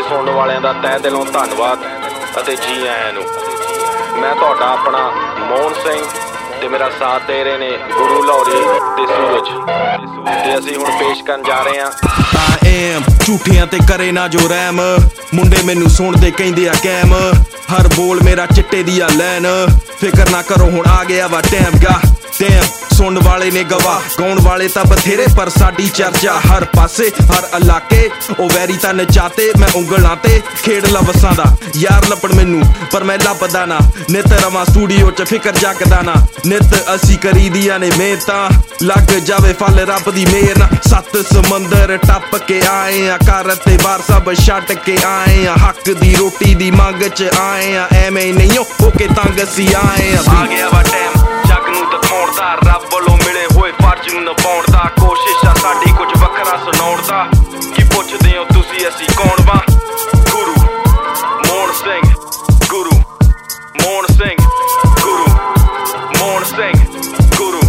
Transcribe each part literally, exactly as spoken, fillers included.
सुनने वालियां दा तह दिलों धन्नवाद अते जी आयां नूं। मैं तुहाडा अपना मोहन सिंह ते मेरा साथ दे रहे ने गुरु लाहौरी ते सूरज ते असीं हुण पेश करन जा रहे हां। आई एम झूठियां ते करे ना जो रैम मुंडे मैनू सुणदे कहिंदे आ कैम हर बोल मेरा चिट्टे दी आ लैन फिकर ना करो हुण आ गया वा टैम गा टैम सुन वाले ने गवाह गाउण वाले तां बथेरे पर साडी चर्चा हर पासे हर इलाके ओ वैरी तां नचाते मैं उंगलां ते खेड लवसां दा यार लपण मैनू पर मैं लभदा ना नित रवां स्टूडियो च फिकर जगदा ना नित असी करी दियां ने मेहनतां लग जावे फल रब दी मेहर ना सत्त समंदर टप के आए आ घर ते बार सब छड्ड के आए आ हक दी रोटी दी मंग च आए आ एवें नहीं हो के तंग असी आए आ गया वा टाइम जग नूं दिखाउण दा रब ਵੱਲੋਂ मिले होए फर्ज नूं निभाउण दा कोशिश आ साडी कुछ वखरा सुणाउण दा की पुछदे हो तुसी असी कौन वा गुरु मोहन सिंह गुरु मोहन सिंह गुरु मोहन सिंह गुरु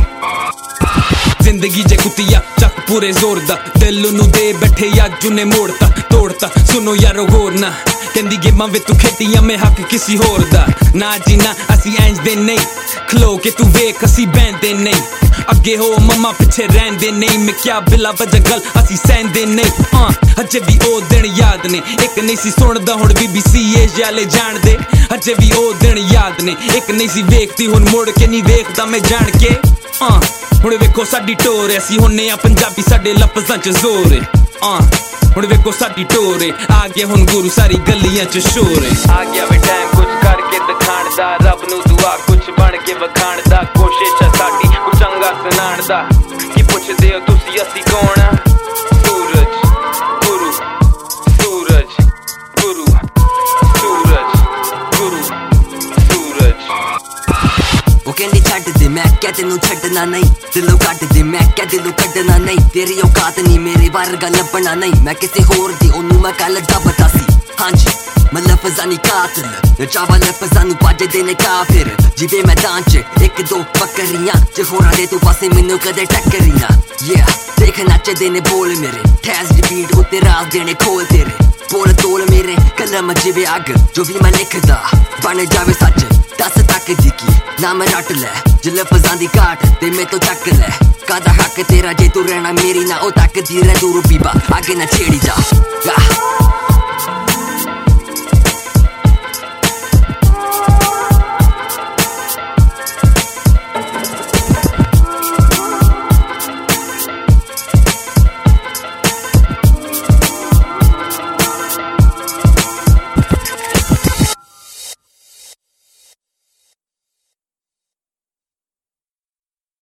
जिंदगी जे कुतिया चक पूरे जोर दा दिल नू दे बैठे अज उन्हें मोड़ता तोड़ता सुनो यारो गौर ना कहंदी गेमां वे तू खेडियां मैं हक किसी होर दा ना जी ना असी इंज दे नहीं खलो के तू वेख असी बहंदे नहीं अगे हो मम्मा पिछे रहंदे नहीं मैं क्या बिला वजह गल असी सहंदे नहीं हां अजे भी ओ दिन याद ने एक नहीं सी सुनदा हुण बीबीसी एशिया वाले जान दे अजे भी ओ दिन याद ने एक नहीं सी वेखदी हुण मुड़ के नहीं वेखदा मैं जान के हां हुण वेखो साडी टोर असी हुन्ने आ पंजाबी साडे लफ्जां च जोर है हां हुण वेखो साडी टोर है आ गया हुण गुरु सारी गलियां च शोर है आ गया वे टाइम कुछ करके दिखाण दा रब नू दुआ कुछ बन के वखाण दा कोशिश है साडी कुछ चंगा सुनाण दा की पुछदे हो तुसी असी कौन आ सूरज गुरु सूरज गुरु सूरज गुरु सूरज वो कहंदी छड्ड दे मैं क्या तेनू छड्डना नहीं दिलों कट दे मैं क्या दिलों कड्डना नहीं तेरी औकात नहीं मेरे वर्गा लभना नहीं मैं किसी होर दी ओनू मैं कल दबदा सी हां जी मैं लफ्ज़ां नी कातिल नचावा लफ्ज़ां नू भजदे ने काफिर जिवे मैदान च एक दो बकरियां जे होरां दे तू पासे मैनू कदे टक्करियां yeah देख नचदे ने बोल मेरे ठैस दी बीट उत्ते राज देने खोल तेरे बोल तोल मेरे कलम जिवे अग जो भी मैं लिखदा बन जावे सच दस तक दी की ना मैं रट लै जे लफ्ज़ां दी घाट ते मैं तो चक लै कादा हक तेरा जे तू रहना मेरी ना ओ तक दी रह दूर पीबा आगे ना छेड़ी जा